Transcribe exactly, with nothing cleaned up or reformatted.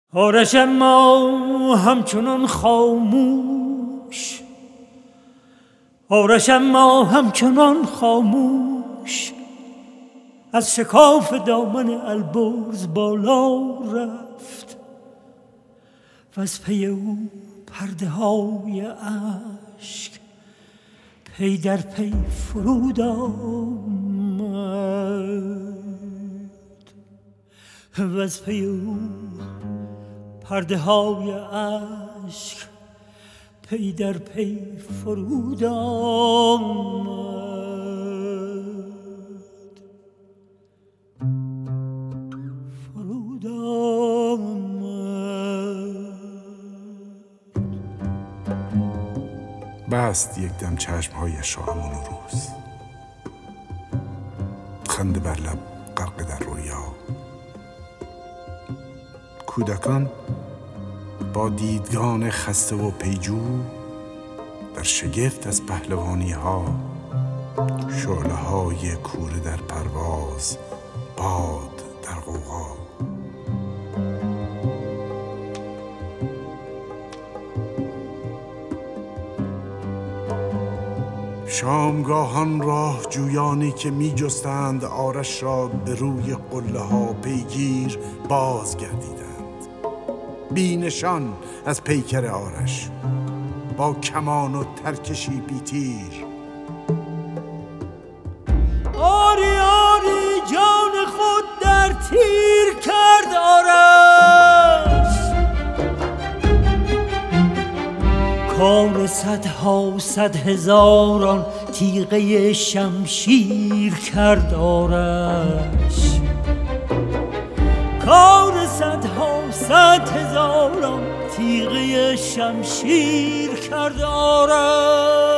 آرش اما همچنان خاموش، آرش اما همچنان خاموش، از شکاف دامن البرز بالا رفت و از پی او پرده های عشق پی در پی فرود آمد و از پی او پرده های عشق پی در پی فرود آمد فرود آمد. بست یک دم چشمهایش را امون و روز، خنده بر لب غرق در رویا. کودکان با دیدگان خسته و پیجو در شگفت از پهلوانی ها، شعله های کوره در پرواز، باد در غوغا. شامگاهان راه جویانی که می جستند آرش را به روی قله ها پیگیر باز گردیدند، بی نشان از پیکر آرش، با کمان و ترکشی بی تیر. آری آری جان خود در تیر کرد آرش، کار صدها صد هزاران تیغه شمشیر کرد آرش، کار صدها صد هزاران تیغه شمشیر کرد آرش.